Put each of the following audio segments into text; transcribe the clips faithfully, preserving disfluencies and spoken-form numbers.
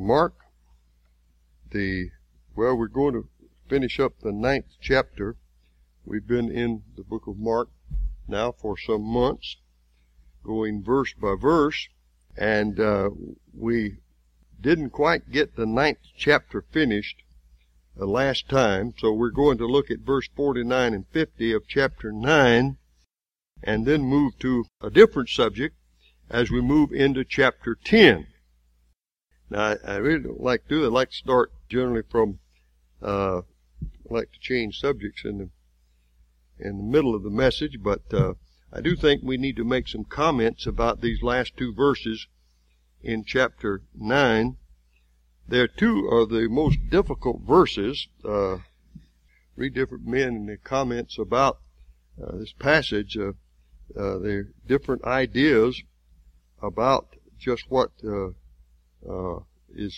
Mark, the, well, we're going to finish up the ninth chapter. We've been in the book of Mark now for some months, going verse by verse, and uh, we didn't quite get the ninth chapter finished the last time, so we're going to look at verse forty-nine and fifty of chapter nine, and then move to a different subject as we move into chapter ten. Now, I really don't like to do it. I like to start generally from, uh, I like to change subjects in the, in the middle of the message, but uh, I do think we need to make some comments about these last two verses in chapter nine. They're two of the most difficult verses. Uh, read different men in the comments about uh, this passage. Uh, uh, there are different ideas about just what uh, uh, is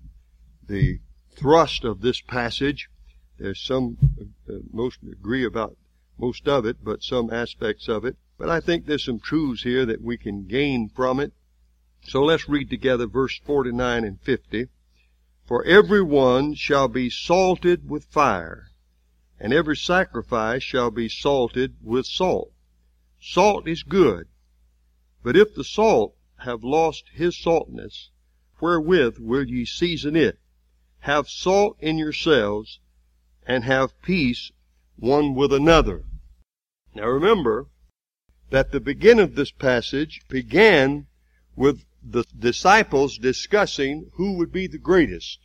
the thrust of this passage. There's some, uh, most agree about most of it, but some aspects of it. But I think there's some truths here that we can gain from it. So let's read together verse forty-nine and fifty. For every one shall be salted with fire, and every sacrifice shall be salted with salt. Salt is good, but if the salt have lost his saltness, wherewith will ye season it? Have salt in yourselves, and have peace one with another. Now remember that the beginning of this passage began with the disciples discussing who would be the greatest.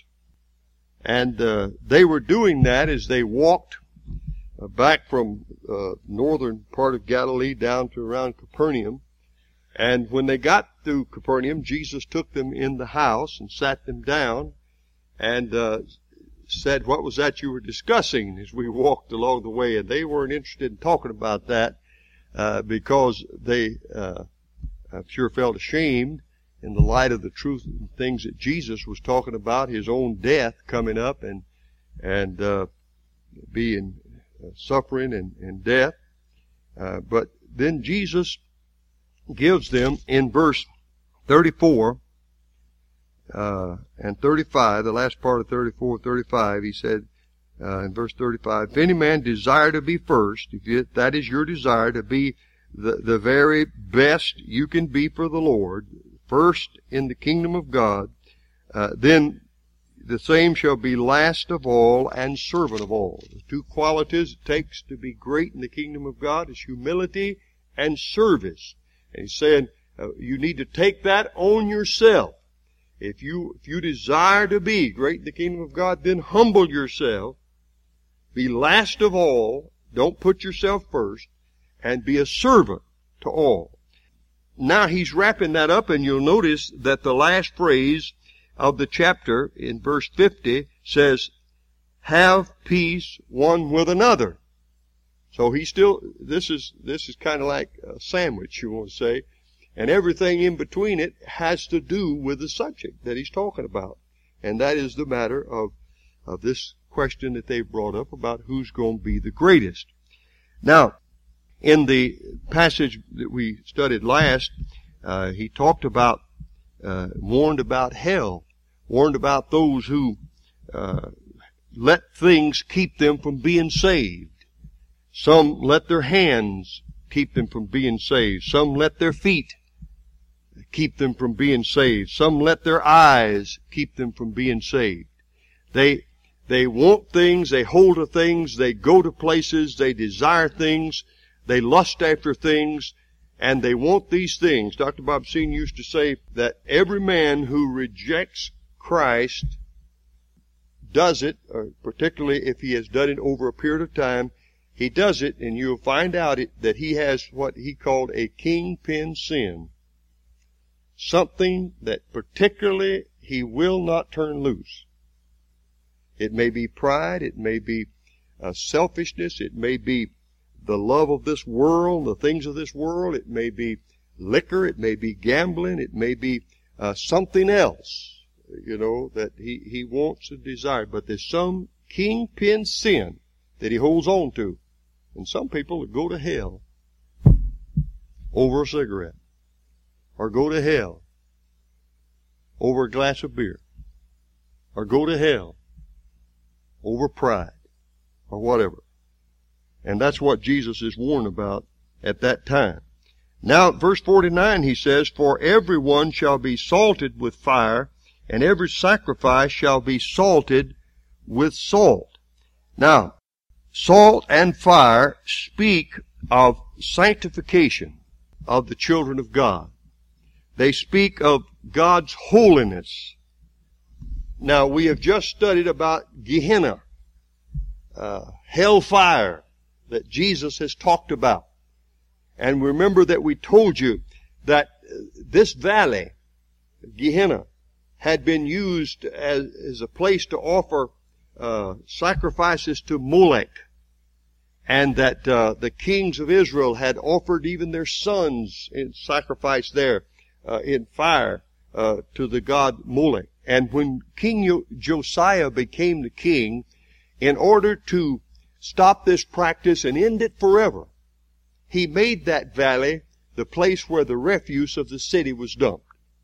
And uh, they were doing that as they walked uh, back from uh, northern part of Galilee down to around Capernaum. And when they got to Capernaum, Jesus took them in the house and sat them down and uh, said, what was that you were discussing as we walked along the way? And they weren't interested in talking about that uh, because they, uh, I'm sure, felt ashamed in the light of the truth and things that Jesus was talking about, his own death coming up and and uh, being uh, suffering and, and death. Uh, but then Jesus gives them in verse thirty-four uh, and thirty-five, the last part of thirty-four, thirty-five, he said uh, in verse thirty-five, if any man desire to be first, if you, that is your desire to be the, the very best you can be for the Lord, first in the kingdom of God, uh, then the same shall be last of all and servant of all. The two qualities it takes to be great in the kingdom of God is humility and service. And he's saying uh, you need to take that on yourself. If you if you desire to be great in the kingdom of God, then humble yourself, be last of all, don't put yourself first, and be a servant to all. Now he's wrapping that up, and you'll notice that the last phrase of the chapter in verse fifty says, have peace one with another. So he still, this is, this is kind of like a sandwich, you want to say, and everything in between it has to do with the subject that he's talking about. And that is the matter of, of this question that they brought up about who's going to be the greatest. Now, in the passage that we studied last, uh, he talked about, uh, warned about hell, warned about those who uh, let things keep them from being saved. Some let their hands keep them from being saved. Some let their feet keep them from being saved. Some let their eyes keep them from being saved. They they want things, they hold to things, they go to places, they desire things, they lust after things, and they want these things. Doctor Bob Senior used to say that every man who rejects Christ does it, or particularly if he has done it over a period of time, he does it, and you'll find out it, that he has what he called a kingpin sin. Something that particularly he will not turn loose. It may be pride, it may be uh, selfishness, it may be the love of this world, the things of this world. It may be liquor. It may be gambling. It may be uh, something else, you know, that he, he wants to desire. But there's some kingpin sin that he holds on to. And some people go to hell over a cigarette, or go to hell over a glass of beer. or go to hell over pride or whatever. And that's what Jesus is warned about at that time. Now, verse forty-nine, he says, for everyone shall be salted with fire, and every sacrifice shall be salted with salt. Now, salt and fire speak of sanctification of the children of God. They speak of God's holiness. Now, we have just studied about Gehenna, uh, hellfire that Jesus has talked about. And remember that we told you that this valley, Gehenna, had been used as, as a place to offer uh, sacrifices to Molech. And that uh, the kings of Israel had offered even their sons in sacrifice there uh, in fire uh, to the god Molech. And when King Josiah became the king, in order to stop this practice and end it forever, he made that valley the place where the refuse of the city was dumped.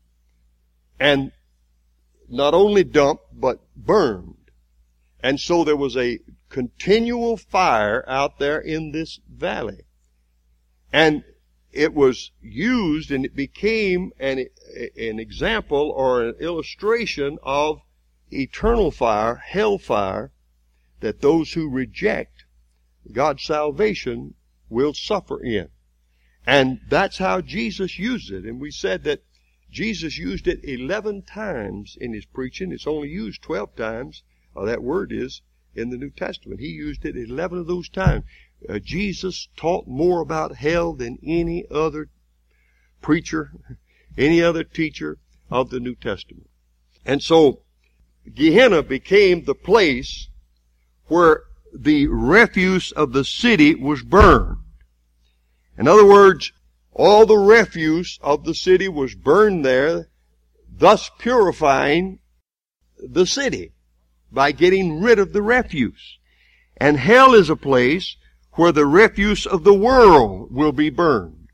And not only dumped, but burned. And so there was a continual fire out there in this valley. And it was used and it became an, an example or an illustration of eternal fire, hellfire, that those who reject God's salvation will suffer in. And that's how Jesus used it. And we said that Jesus used it eleven times in his preaching. It's only used twelve times, or that word is, in the New Testament. He used it eleven of those times. Uh, Jesus taught more about hell than any other preacher, any other teacher of the New Testament. And so, Gehenna became the place where the refuse of the city was burned. In other words, all the refuse of the city was burned there, thus purifying the city by getting rid of the refuse. And hell is a place where the refuse of the world will be burned.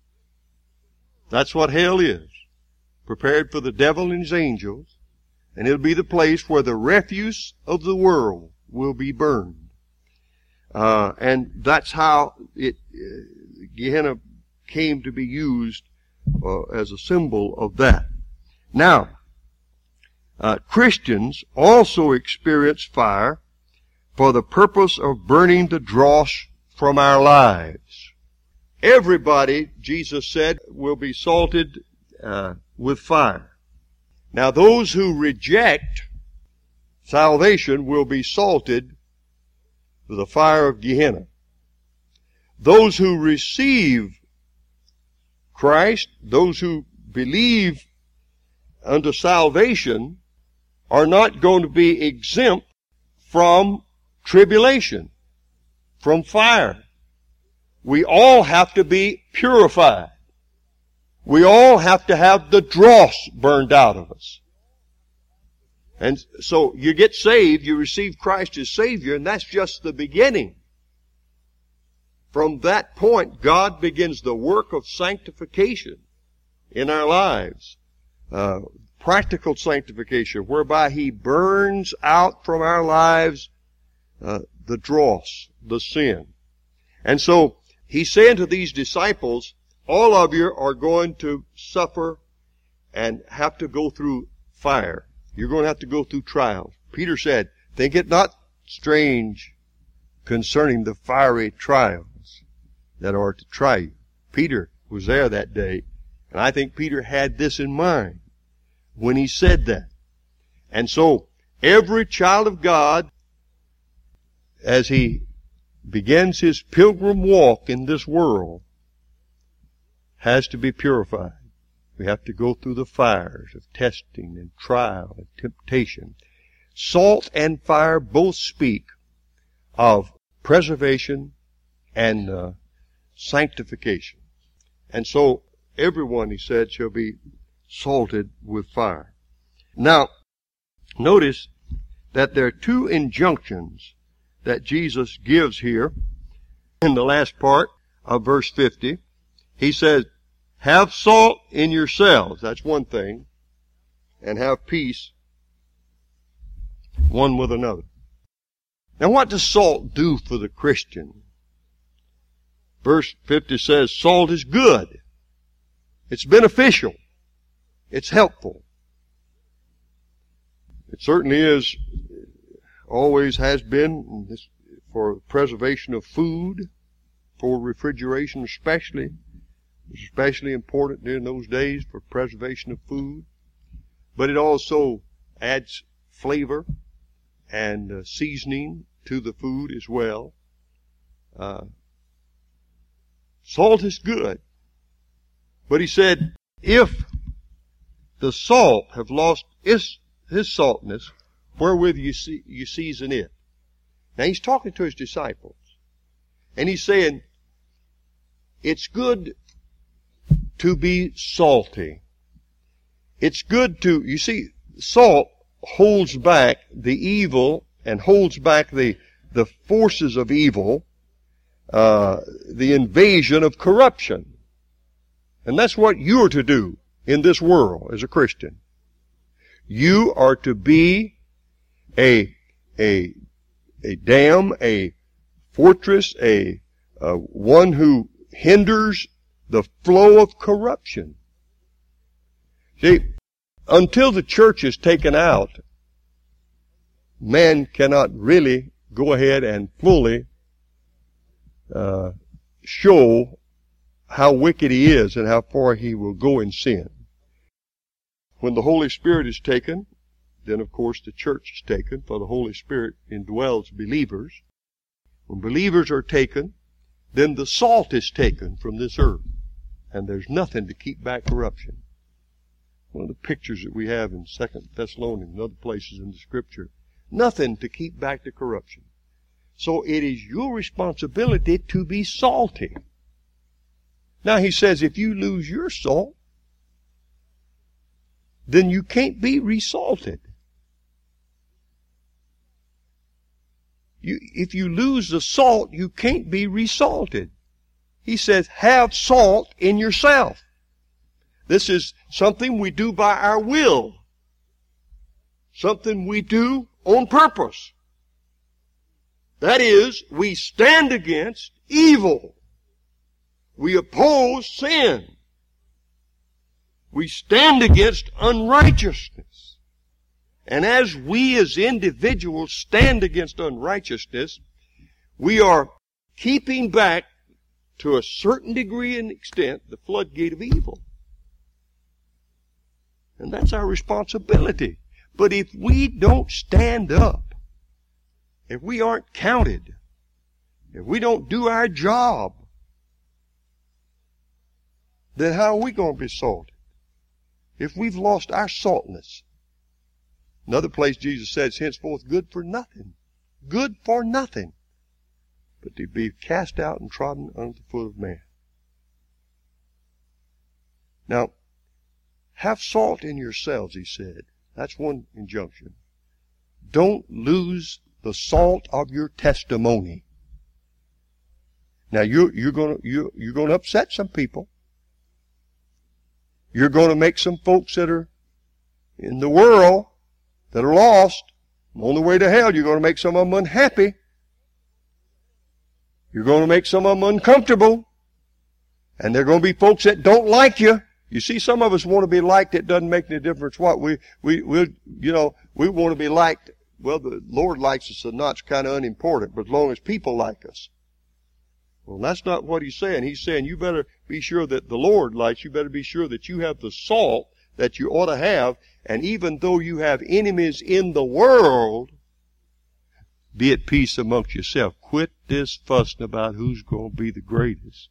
That's what hell is. Prepared for the devil and his angels. And it'll be the place where the refuse of the world will be burned. Uh, and that's how it, uh, Gehenna came to be used uh, as a symbol of that. Now, uh, Christians also experience fire for the purpose of burning the dross from our lives. Everybody, Jesus said, will be salted uh, with fire. Now, those who reject salvation will be salted with the fire of Gehenna. Those who receive Christ, those who believe unto salvation, are not going to be exempt from tribulation, from fire. We all have to be purified. We all have to have the dross burned out of us. And so you get saved, you receive Christ as Savior, and that's just the beginning. From that point, God begins the work of sanctification in our lives. Uh, practical sanctification, whereby He burns out from our lives uh, the dross, the sin. And so, He's saying to these disciples, all of you are going to suffer and have to go through fire. You're going to have to go through trials. Peter said, think it not strange concerning the fiery trials that are to try you. Peter was there that day, and I think Peter had this in mind when he said that. And so, every child of God, as he begins his pilgrim walk in this world, has to be purified. We have to go through the fires of testing and trial and temptation. Salt and fire both speak of preservation and uh, sanctification. And so, everyone, he said, shall be salted with fire. Now, notice that there are two injunctions that Jesus gives here in the last part of verse fifty. He says, have salt in yourselves, that's one thing, and have peace one with another. Now what does salt do for the Christian? Verse fifty says, salt is good. It's beneficial. It's helpful. It certainly is, always has been, for preservation of food, for refrigeration especially. It's especially important during those days for preservation of food. But it also adds flavor and uh, seasoning to the food as well. Uh, salt is good. But he said, if the salt have lost its, his saltness, wherewith you, see, you season it. Now he's talking to his disciples. And he's saying, it's good to be salty. It's good to, you see, salt holds back the evil and holds back the, the forces of evil, uh, the invasion of corruption. And that's what you're to do in this world as a Christian. You are to be a, a, a dam, a fortress, a, uh, one who hinders the flow of corruption. See, until the church is taken out, man cannot really go ahead and fully uh, show how wicked he is and how far he will go in sin. When the Holy Spirit is taken, then of course the church is taken, for the Holy Spirit indwells believers. When believers are taken, then the salt is taken from this earth. And there's nothing to keep back corruption. One of the pictures that we have in Second Thessalonians and other places in the Scripture. Nothing to keep back the corruption. So it is your responsibility to be salty. Now he says if you lose your salt, then you can't be resalted. You, if you lose the salt, you can't be resalted. He says, have salt in yourself. This is something we do by our will. Something we do on purpose. That is, we stand against evil. We oppose sin. We stand against unrighteousness. And as we as individuals stand against unrighteousness, we are keeping back to a certain degree and extent the floodgate of evil. And that's our responsibility. But if we don't stand up, if we aren't counted, if we don't do our job, then how are we going to be salted? If we've lost our saltness. Another place Jesus says, henceforth good for nothing. Good for nothing. But to be cast out and trodden under the foot of man. Now, have salt in yourselves, he said. That's one injunction. Don't lose the salt of your testimony. Now, you're, you're gonna, you're, you're gonna upset some people. You're gonna make some folks that are in the world, that are lost, on the way to hell, you're gonna make some of them unhappy. You're going to make some of them uncomfortable. And there are going to be folks that don't like you. You see, some of us want to be liked. It doesn't make any difference what. We, we, we, you know, we want to be liked. Well, the Lord likes us or not, it's kind of unimportant, but as long as people like us. Well, that's not what he's saying. He's saying you better be sure that the Lord likes you. Better be sure that you have the salt that you ought to have. And even though you have enemies in the world, be at peace amongst yourself. Quit this fussing about who's going to be the greatest.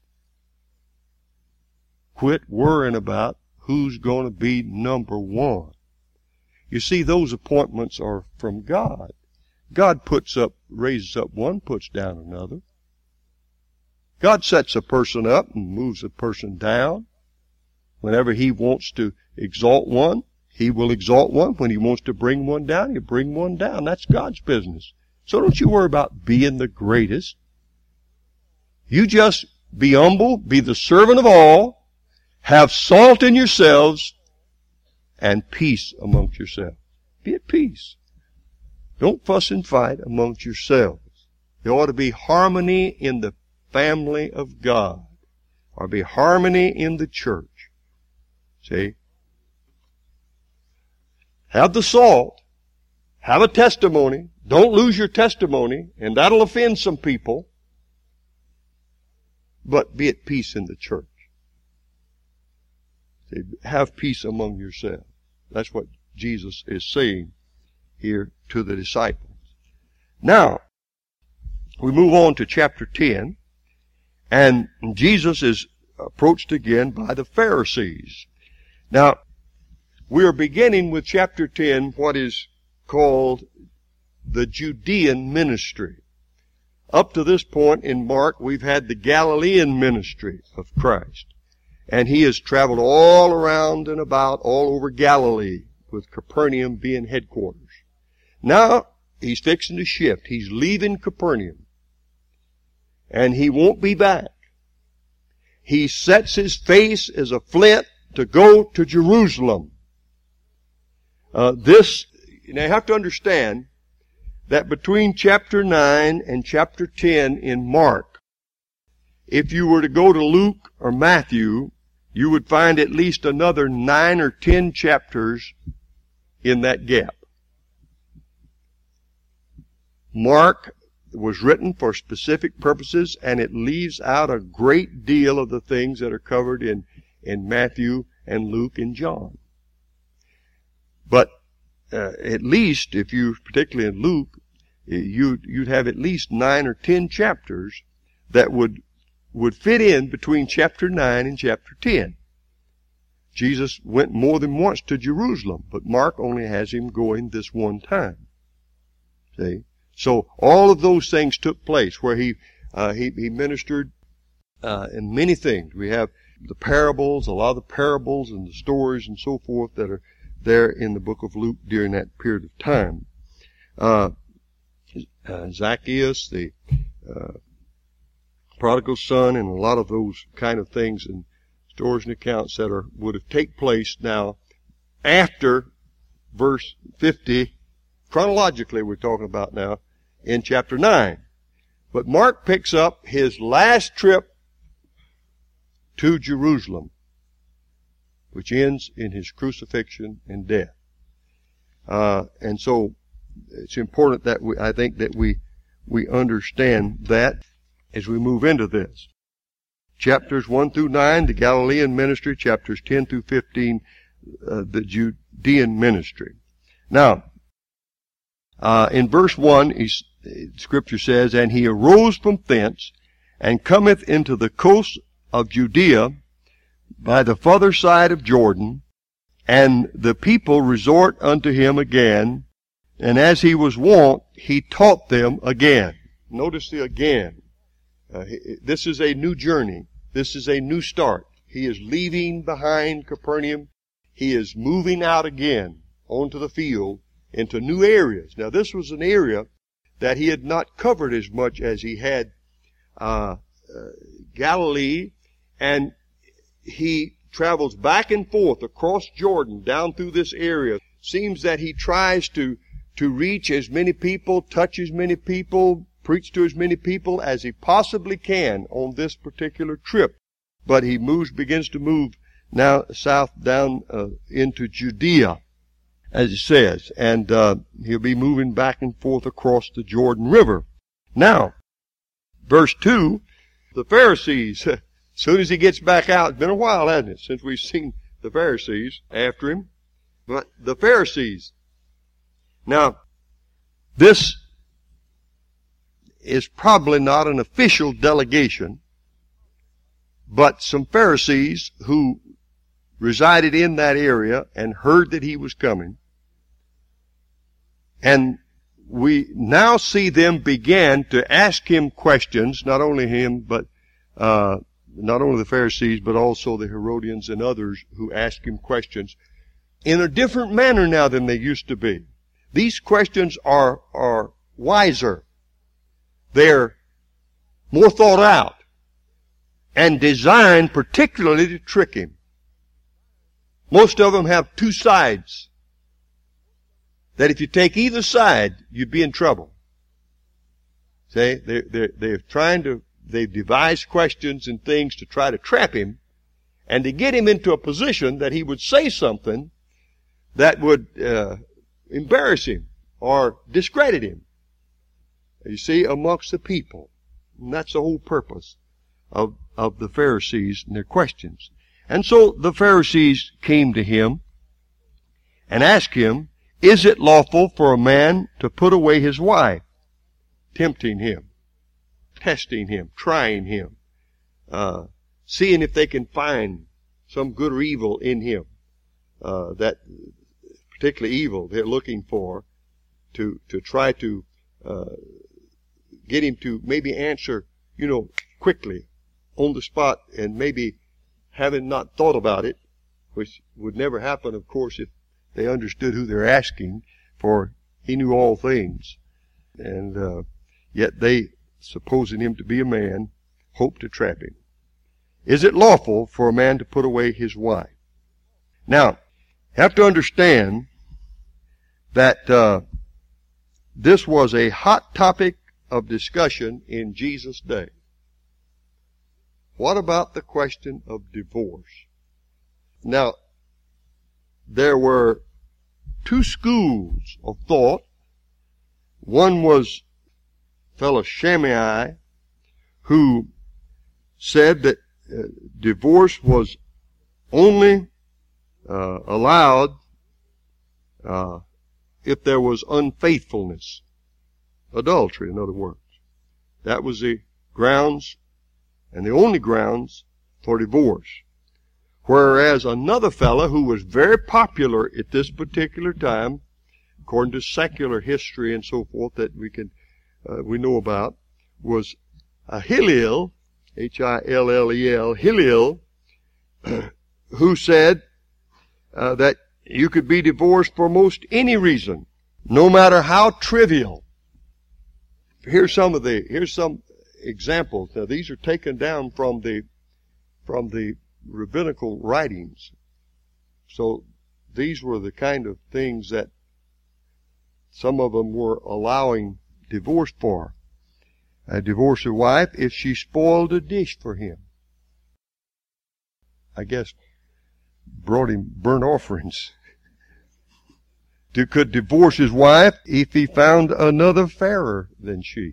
Quit worrying about who's going to be number one. You see, those appointments are from God. God puts up, raises up one, puts down another. God sets a person up and moves a person down. Whenever he wants to exalt one, he will exalt one. When he wants to bring one down, he'll bring one down. That's God's business. So don't you worry about being the greatest. You just be humble, be the servant of all, have salt in yourselves, and peace amongst yourselves. Be at peace. Don't fuss and fight amongst yourselves. There ought to be harmony in the family of God, or be harmony in the church. See? Have the salt. Have a testimony. Don't lose your testimony, and that'll offend some people. But be at peace in the church. See? Have peace among yourselves. That's what Jesus is saying here to the disciples. Now, we move on to chapter ten, and Jesus is approached again by the Pharisees. Now, we are beginning with chapter ten, what is called the Judean ministry. Up to this point in Mark, we've had the Galilean ministry of Christ. And he has traveled all around and about all over Galilee, with Capernaum being headquarters. Now, he's fixing to shift. He's leaving Capernaum. And he won't be back. He sets his face as a flint to go to Jerusalem. Uh, this, you know, you have to understand that between chapter nine and chapter ten in Mark, if you were to go to Luke or Matthew, you would find at least another nine or ten chapters in that gap. Mark was written for specific purposes, and it leaves out a great deal of the things that are covered in, in Matthew and Luke and John. But uh, at least, if you, particularly in Luke, you'd, you'd have at least nine or ten chapters that would would fit in between chapter nine and chapter ten. Jesus went more than once to Jerusalem, but Mark only has him going this one time. See? So all of those things took place where he uh, he, he ministered uh, in many things. We have the parables, a lot of the parables and the stories and so forth that are there in the book of Luke during that period of time. Uh, uh, Zacchaeus, the uh, prodigal son, and a lot of those kind of things and stories and accounts that are would have taken place now after verse fifty. Chronologically, we're talking about now in chapter nine. But Mark picks up his last trip to Jerusalem, which ends in his crucifixion and death. Uh, and so it's important that we, I think that we, we understand that as we move into this. Chapters one through nine, the Galilean ministry. Chapters ten through fifteen, uh, the Judean ministry. Now, uh, in verse one, he's, Scripture says, "And he arose from thence, and cometh into the coast of Judea by the further side of Jordan, and the people resort unto him again, and as he was wont, he taught them again." Notice the again. Uh, this is a new journey. This is a new start. He is leaving behind Capernaum. He is moving out again onto the field into new areas. Now, this was an area that he had not covered as much as he had uh, uh, Galilee, and he travels back and forth across Jordan down through this area. Seems that he tries to to reach as many people, touch as many people, preach to as many people as he possibly can on this particular trip. But he moves, begins to move now south down uh, into Judea, as it says, and uh, he'll be moving back and forth across the Jordan River. Now, verse two, the Pharisees, as soon as he gets back out, it's been a while, hasn't it, since we've seen the Pharisees after him. But the Pharisees, now, this is probably not an official delegation, but some Pharisees who resided in that area and heard that he was coming. And we now see them begin to ask him questions, not only him, but uh, not only the Pharisees, but also the Herodians and others who ask him questions in a different manner now than they used to be. These questions are, are wiser. They're more thought out and designed particularly to trick him. Most of them have two sides. that if you take either side, you'd be in trouble. See, they're, they're, they're trying to, they've devised questions and things to try to trap him and to get him into a position that he would say something that would uh, embarrass him or discredit him. You see, amongst the people. And that's the whole purpose of, of the Pharisees and their questions. And so the Pharisees came to him and asked him, is it lawful for a man to put away his wife? Tempting him, testing him, trying him, uh, seeing if they can find some good or evil in him, uh, that particular evil they're looking for, to to try to uh, get him to maybe answer, you know, quickly, on the spot, and maybe having not thought about it, which would never happen, of course, if they understood who they're asking, for he knew all things. And uh, yet they, supposing him to be a man, hoped to trap him. Is it lawful for a man to put away his wife? Now, you have to understand that uh, this was a hot topic of discussion in Jesus' day. What about the question of divorce? Now, there were two schools of thought. One was fellow Shammai, who said that uh, divorce was only uh, allowed uh, if there was unfaithfulness, adultery, in other words. That was the grounds and the only grounds for divorce. Whereas another fellow who was very popular at this particular time, according to secular history and so forth that we can uh, we know about, was uh, Hillel, H I L L E L, Hillel, who said uh, that you could be divorced for most any reason, no matter how trivial. Here's some of the here's some examples. Now these are taken down from the from the rabbinical writings. So these were the kind of things that some of them were allowing divorce for. A divorce a wife if she spoiled a dish for him. I guess brought him burnt offerings. To could divorce his wife if he found another fairer than she.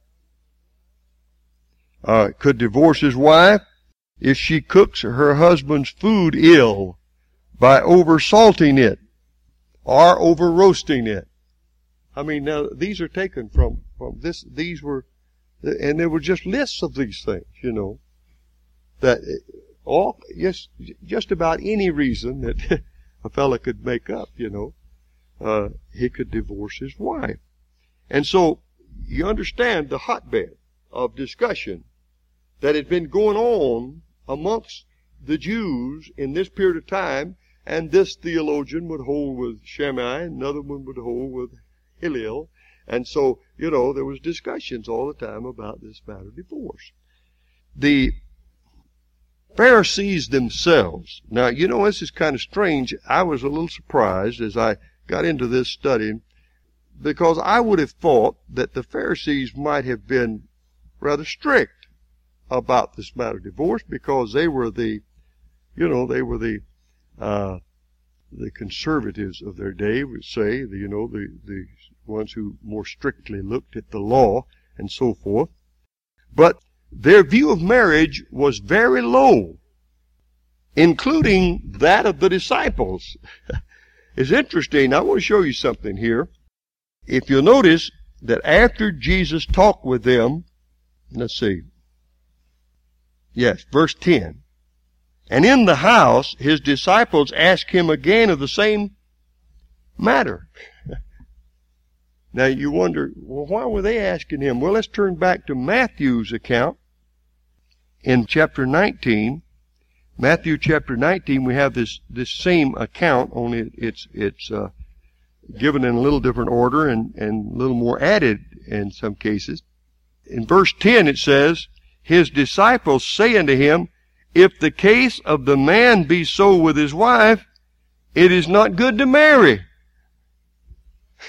Uh, could divorce his wife if she cooks her husband's food ill by over salting it or over roasting it. I mean, now these are taken from, from this, these were, and there were just lists of these things, you know, that all, yes, just about any reason that a fella could make up, you know, uh, he could divorce his wife. And so you understand the hotbed of discussion that had been going on amongst the Jews in this period of time, and this theologian would hold with Shammai, another one would hold with Hillel, and so, you know, there was discussions all the time about this matter of divorce. The Pharisees themselves, now, you know, this is kind of strange. I was a little surprised as I got into this study, because I would have thought that the Pharisees might have been rather strict about this matter of divorce, because they were the, you know, they were the, uh, the conservatives of their day, would say, the, you know, the, the ones who more strictly looked at the law and so forth. But their view of marriage was very low, including that of the disciples. It's interesting. I want to show you something here. If you'll notice that after Jesus talked with them, let's see. Yes, verse ten. And in the house, his disciples asked him again of the same matter. Now you wonder, well, why were they asking him? Well, let's turn back to Matthew's account. In chapter nineteen, Matthew chapter nineteen, we have this, this same account, only it's, it's, uh, given in a little different order and, and a little more added in some cases. In verse ten it says, his disciples say unto him, if the case of the man be so with his wife, it is not good to marry.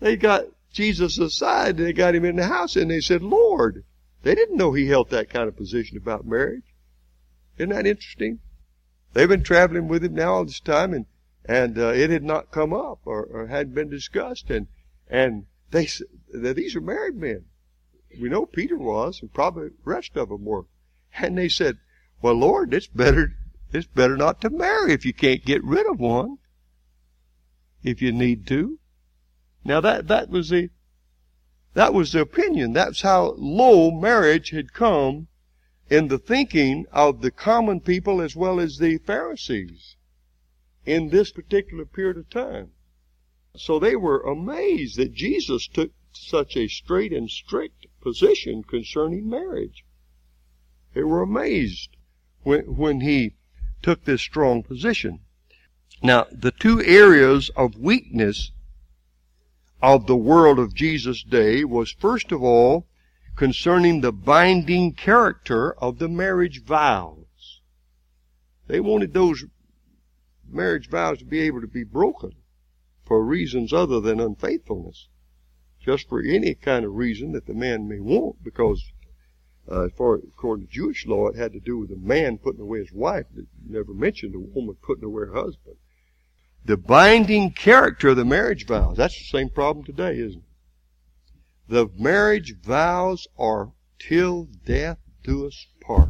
they got Jesus aside and they got him in the house and they said, Lord. They didn't know he held that kind of position about marriage. Isn't that interesting? They've been traveling with him now all this time, and and uh, it had not come up or, or hadn't been discussed. And and they said, these are married men. We know Peter was, and probably the rest of them were. And they said, well, Lord, it's better, it's better not to marry if you can't get rid of one, if you need to. Now that, that was the, that was the opinion. That's how low marriage had come in the thinking of the common people as well as the Pharisees in this particular period of time. So they were amazed that Jesus took such a straight and strict position concerning marriage. They were amazed when, when he took this strong position. Now, the two areas of weakness of the world of Jesus' day was, first of all, concerning the binding character of the marriage vows. They wanted those marriage vows to be able to be broken for reasons other than unfaithfulness, just for any kind of reason that the man may want, because uh, as far according to Jewish law, it had to do with a man putting away his wife. It never mentioned a woman putting away her husband. The binding character of the marriage vows, that's the same problem today, isn't it? The marriage vows are till death do us part.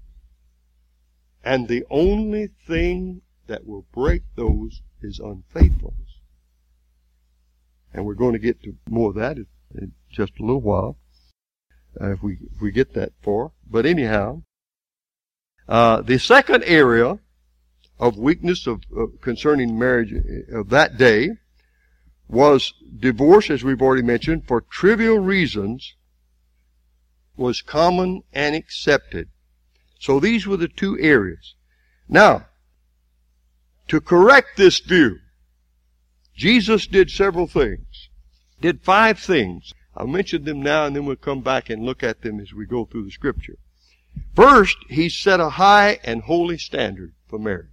And the only thing that will break those is unfaithfulness. And we're going to get to more of that in just a little while, uh, if we if we get that far. But anyhow, uh, the second area of weakness of, of concerning marriage of that day was divorce, as we've already mentioned, for trivial reasons, was common and accepted. So these were the two areas. Now, to correct this view, Jesus did several things. Did five things. I'll mention them now and then we'll come back and look at them as we go through the scripture. First, he set a high and holy standard for marriage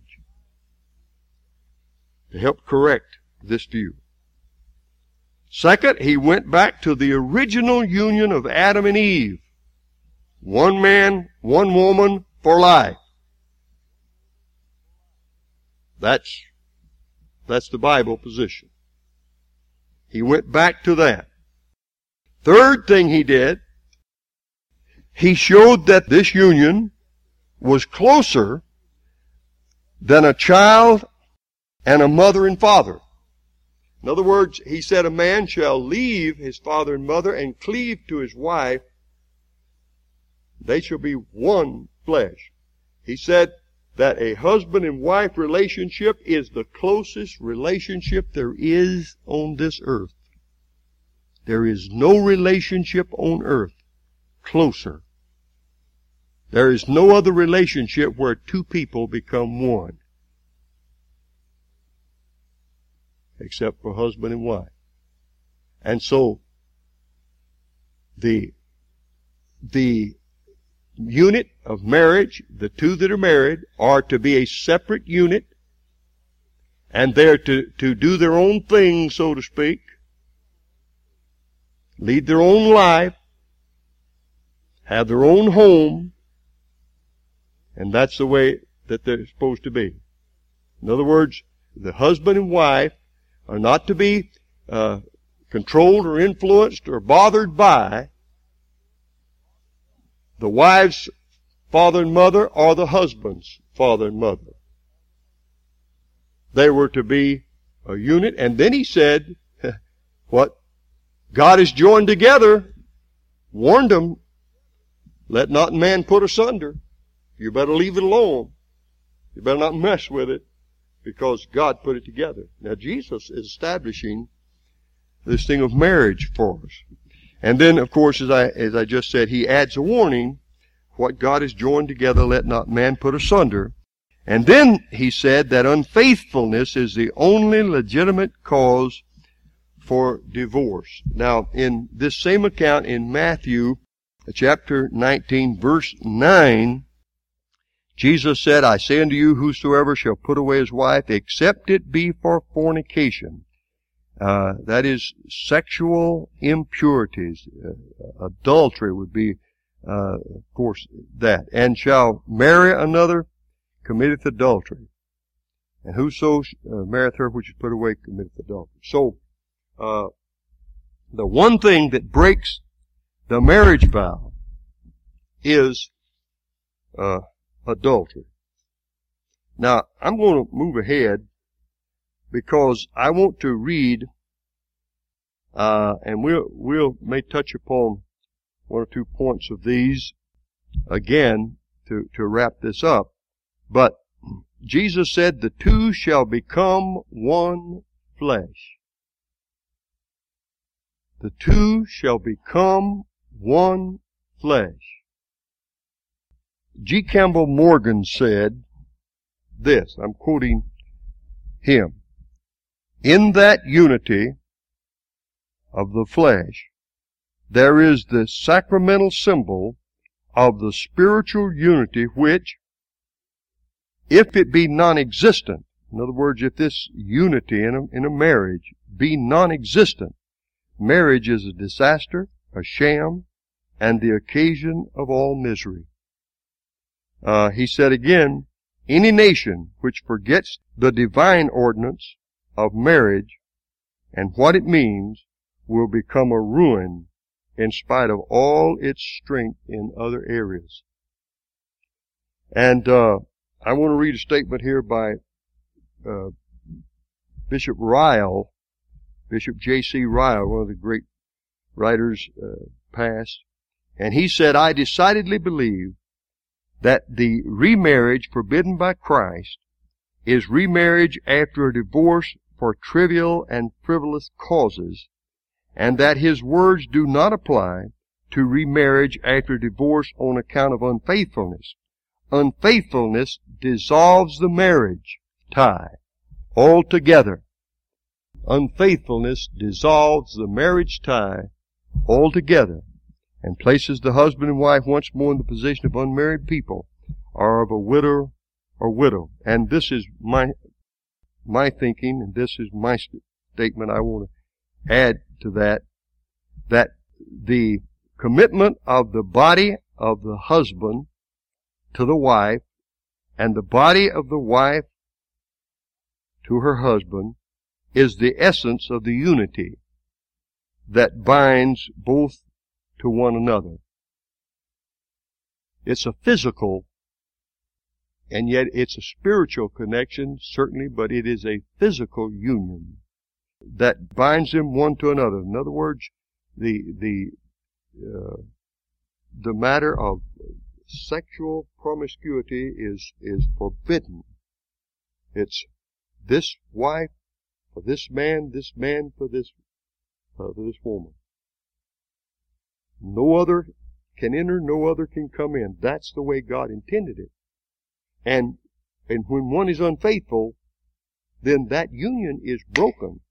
to help correct this view. Second, he went back to the original union of Adam and Eve. One man, one woman for life. That's, that's the Bible position. He went back to that. Third thing he did, he showed that this union was closer than a child and a mother and father. In other words, he said a man shall leave his father and mother and cleave to his wife. They shall be one flesh. He said that a husband and wife relationship is the closest relationship there is on this earth. There is no relationship on earth closer. There is no other relationship where two people become one, except for husband and wife. And so, the, the unit of marriage, the two that are married, are to be a separate unit, and they're to, to do their own thing, so to speak, lead their own life, have their own home, and that's the way that they're supposed to be. In other words, the husband and wife are not to be uh, controlled or influenced or bothered by the wife's father and mother or the husband's father and mother. They were to be a unit. And then he said, what God has joined together, warned them, let not man put asunder. You better leave it alone. You better not mess with it, because God put it together. Now Jesus is establishing this thing of marriage for us. And then, of course, as I, as I just said, he adds a warning, what God has joined together, let not man put asunder. And then he said that unfaithfulness is the only legitimate cause for divorce. Now, in this same account in Matthew chapter nineteen, verse nine, Jesus said, I say unto you, whosoever shall put away his wife, except it be for fornication, Uh, that is sexual impurities. Uh, adultery would be, uh, of course, that. And shall marry another, committeth adultery. And whoso uh, marrieth her which is put away committeth adultery. So, uh, the one thing that breaks the marriage vow is uh, adultery. Now, I'm going to move ahead because I want to read, uh, and we'll, we'll may touch upon one or two points of these again to, to wrap this up. But Jesus said, the two shall become one flesh. The two shall become one flesh. G. Campbell Morgan said this, I'm quoting him, in that unity of the flesh, there is the sacramental symbol of the spiritual unity which, if it be non-existent, in other words, if this unity in a, in a marriage be non-existent, marriage is a disaster, a sham, and the occasion of all misery. Uh, he said again, any nation which forgets the divine ordinance of marriage and what it means will become a ruin in spite of all its strength in other areas. And uh, I want to read a statement here by uh, Bishop Ryle, Bishop J C Ryle, one of the great writers uh, past. And he said, I decidedly believe that the remarriage forbidden by Christ is remarriage after a divorce for trivial and frivolous causes, and that his words do not apply to remarriage after divorce on account of unfaithfulness. Unfaithfulness dissolves the marriage tie altogether. Unfaithfulness dissolves the marriage tie altogether and places the husband and wife once more in the position of unmarried people or of a widow or widow. And this is my my thinking, and this is my statement I want to add to that, that the commitment of the body of the husband to the wife and the body of the wife to her husband is the essence of the unity that binds both to one another. It's a physical, and yet it's a spiritual connection, certainly, but it is a physical union that binds them one to another. In other words, the the uh, the matter of sexual promiscuity is is forbidden. It's this wife for this man, this man for this uh, for this woman. No other can enter, no other can come in. That's the way God intended it. And and when one is unfaithful, then that union is broken.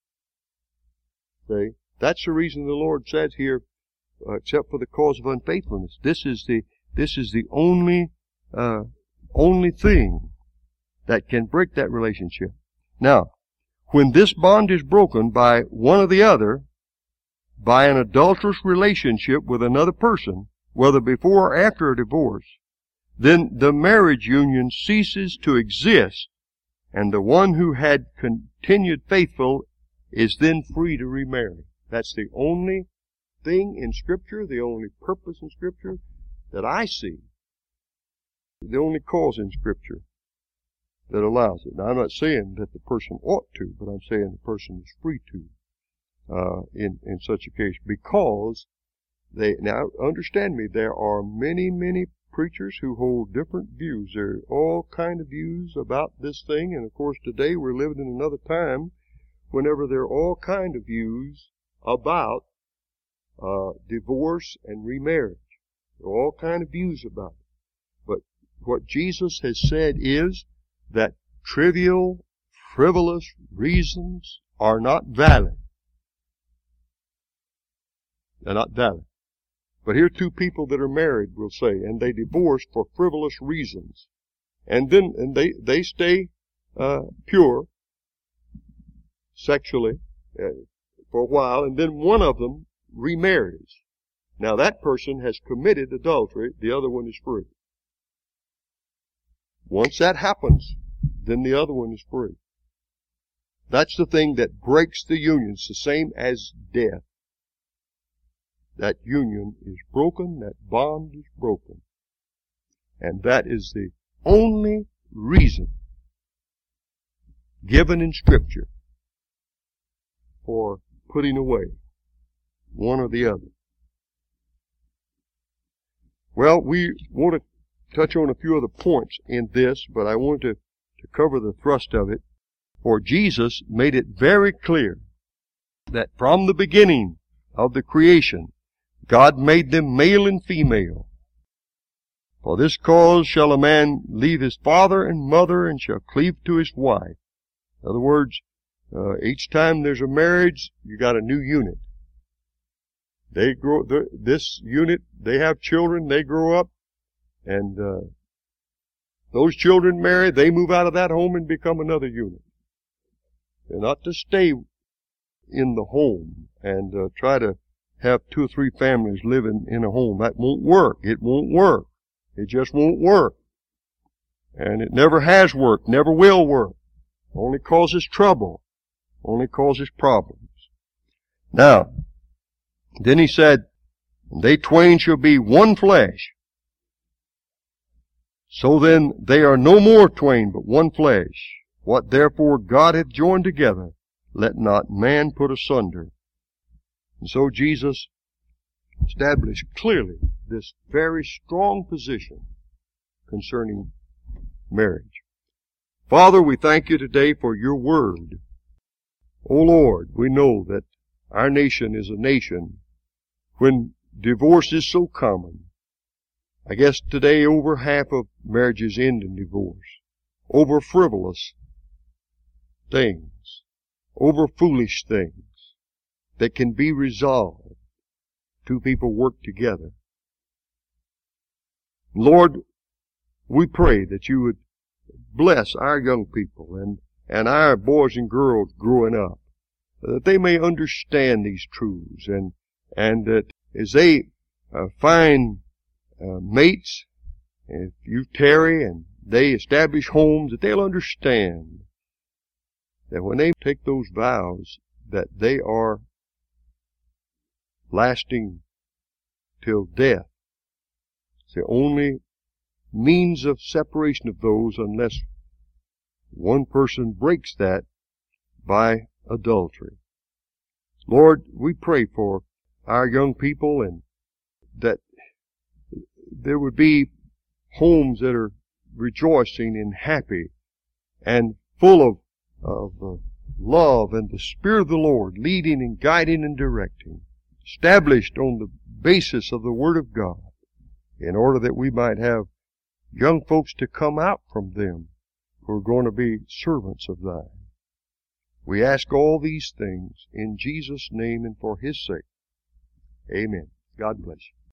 See? That's the reason the Lord says here, uh, except for the cause of unfaithfulness. This is the this is the only uh, only thing that can break that relationship. Now, when this bond is broken by one or the other, by an adulterous relationship with another person, whether before or after a divorce, then the marriage union ceases to exist, and the one who had continued faithful is then free to remarry. That's the only thing in Scripture, the only purpose in Scripture that I see, the only cause in Scripture that allows it. Now, I'm not saying that the person ought to, but I'm saying the person is free to uh, in, in such a case, because they, now understand me, there are many, many preachers who hold different views. There are all kind of views about this thing, and of course today we're living in another time whenever there are all kind of views about uh, divorce and remarriage. There are all kind of views about it. But what Jesus has said is that trivial, frivolous reasons are not valid. They're not valid. But here are two people that are married, we'll say, and they divorce for frivolous reasons. And then and they, they stay uh, pure sexually, uh, for a while, and then one of them remarries. Now that person has committed adultery, the other one is free. Once that happens, then the other one is free. That's the thing that breaks the union. It's the same as death. That union is broken, that bond is broken. And that is the only reason given in Scripture for putting away one or the other. Well, we want to touch on a few other points in this, but I want to, to cover the thrust of it. For Jesus made it very clear that from the beginning of the creation, God made them male and female. For this cause shall a man leave his father and mother and shall cleave to his wife. In other words, uh, each time there's a marriage, you got a new unit. They grow, this unit, they have children, they grow up, and uh, those children marry, they move out of that home and become another unit. They're not to stay in the home and uh, try to have two or three families living in a home. That won't work. It won't work. It just won't work. And it never has worked, never will work. Only causes trouble. Only causes problems. Now, then he said, they twain shall be one flesh. So then they are no more twain, but one flesh. What therefore God hath joined together, let not man put asunder. And so Jesus established clearly this very strong position concerning marriage. Father, we thank you today for your word. O Lord, we know that our nation is a nation when divorce is so common. I guess today over half of marriages end in divorce. Over frivolous things, over foolish things that can be resolved. Two people work together. Lord, we pray that you would bless our young people and, and our boys and girls growing up, that they may understand these truths, and, and that as they uh, find uh, mates, if you tarry and they establish homes, that they'll understand that when they take those vows, that they are lasting till death. It's the only means of separation of those, unless one person breaks that by adultery. Lord, we pray for our young people, and that there would be homes that are rejoicing and happy and full of, of uh, love and the Spirit of the Lord leading and guiding and directing, established on the basis of the Word of God, in order that we might have young folks to come out from them who are going to be servants of thine. We ask all these things in Jesus' name and for his sake. Amen. God bless you.